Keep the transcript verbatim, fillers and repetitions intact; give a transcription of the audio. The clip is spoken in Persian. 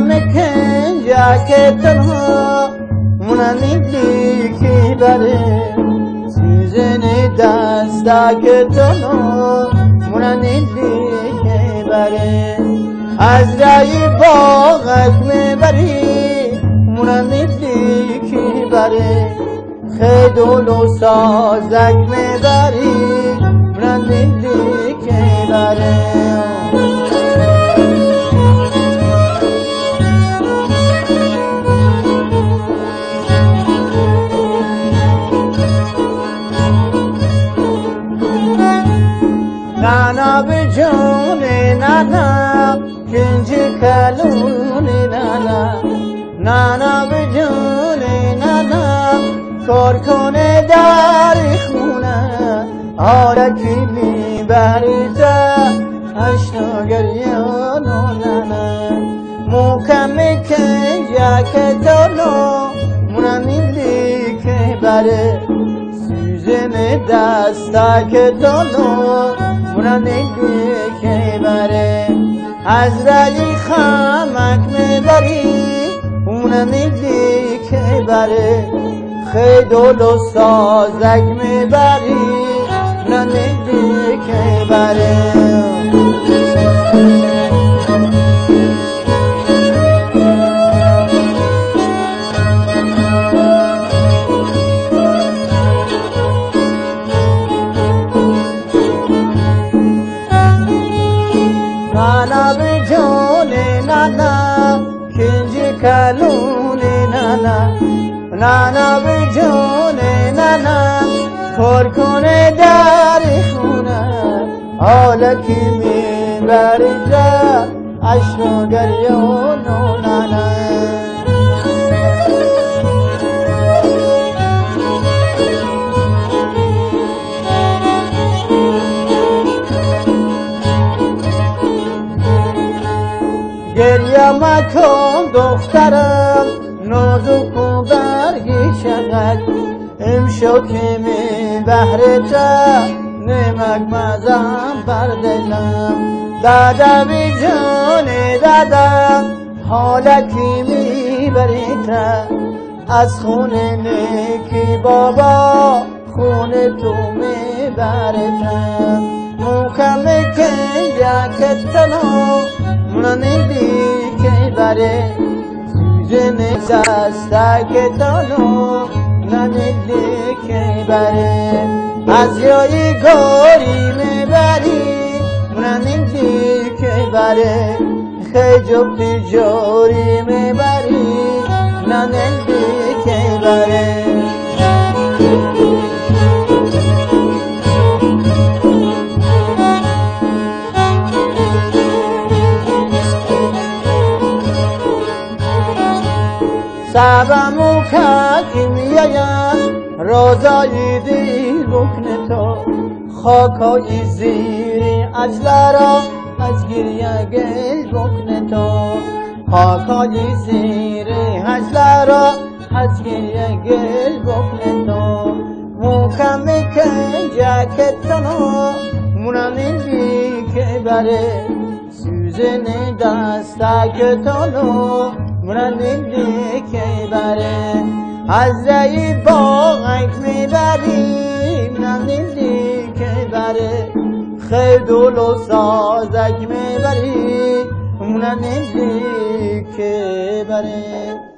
مکن که تنها منانی که بره سیزن دستا که تنها منانی که بره از رای باغک میبری منانی که بره خیدول و سازک میبری منانی که بره نانا بجون نانا کنج کلون نانا نانا بجون نانا کار کنه در خونه آرکی میبریده اشنا گریان نانا محکم کنج که تانو منانی که بره سوزن دستا که تانو منانی که بره از رای خمک میبری منانی که بره خیدول و سازک میبری منانی که بره نانا بجون نانا کنج کلون نانا نانا بجون نانا کار کنه در خونه حالکی میبرده اشنا گریان نانا گریه مکن دخترم نازک و برگی شود امشو که می بهرته نمک مزم بر دلم دادا بی جان دادا حالکی می بریته از خون نیکی بابا خون تو می برته محکم کنجا که تنها منانی که بره سوزن دستا که تانو منانی که بره از یای گاری میبری منانی که بره خیجب تجاری میبری منانی که بره سبمو که میایم روزای دل بکنه تو خاکای زیر اجلارا از گریه گل بکنه تو خاکای زیر اجلارا از گریه گل بکنه تو محکم کنجا که تنو منانی که بره سوزن دستا که تنو منانی که بره از رای باغک میبری منانی که بره خیدول و سازک میبری منانی که بره